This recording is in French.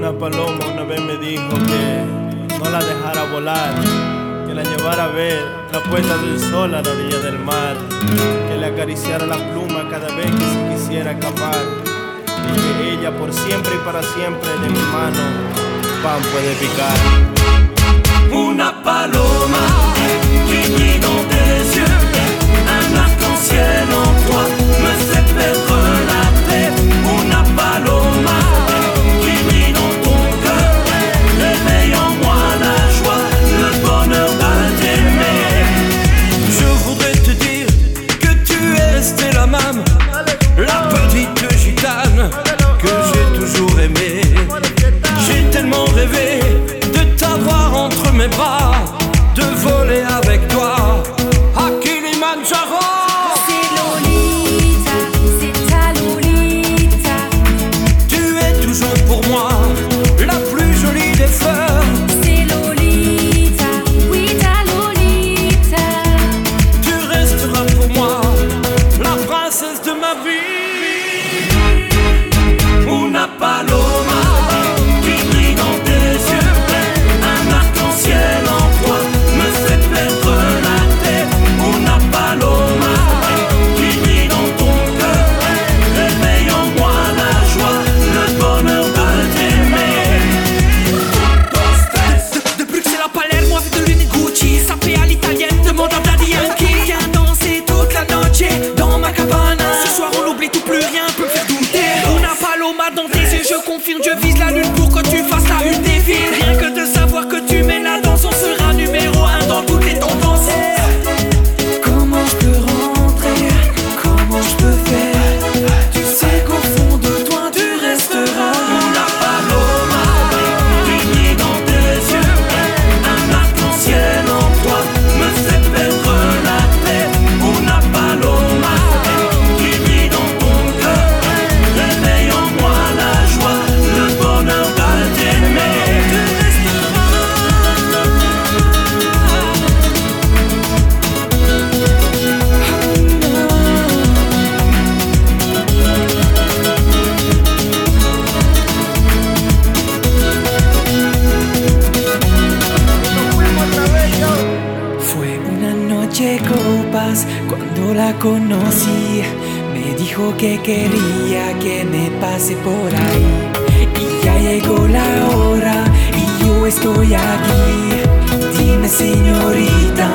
Una paloma una vez me dijo que no la dejara volar, que la llevara a ver la puesta del sol a la orilla del mar, que le acariciara la pluma cada vez que se quisiera escapar, y que ella por siempre y para siempre de mi mano pan puede picar. Una paloma qui brille dans tes yeux, un arc-en-ciel en toi me fait perdre la paix. Una paloma qui brille dans ton cœur, réveille en moi la joie, le bonheur de t'aimer. Je voudrais te dire que tu es Stella Mam, la petite gitane que j'ai toujours aimée. J'ai tellement rêvé de t'avoir entre mes bras, de voler avec toi à Kilimanjaro. C'est Lolita, c'est ta Lolita. Tu es toujours pour moi la plus jolie des fleurs. C'est Lolita, oui ta Lolita. Tu resteras pour moi la princesse de ma vie. Una paloma qui brille dans tes yeux, un arc-en-ciel en toi me fait perdre la tête. Una paloma qui brille dans ton cœur, réveille en moi la joie, le bonheur de t'aimer. De Bruxelles à Palermo avec de l'une Gucci, sapé à l'italienne, demande à Daddy Yankee. Viens danser toute la noche dans ma cabana. Ce soir on oublie tout, plus rien peut me faire douter. Una paloma dans tes yeux, je confirme, je vise la lune pour que tu fasses la une des villes. Rien que de savoir que tu mets la danse, on sera numéro 1 dans toutes les tendances. Comment je peux rentrer, comment je peux faire? Tu sais qu'au fond de toi tu resteras. Una paloma qui brille dans tes yeux, un arc-en-ciel en toi me fait perdre la tête. Una paloma qui brille dans ton cœur, réveille en moi la joie, le bonheur de t'aimer. Tu resteras. Fue una noche copas cuando la conocí. Me dijo que quería que me pase por ahí. Y ya llegó la hora y yo estoy aquí. Dime, señorita,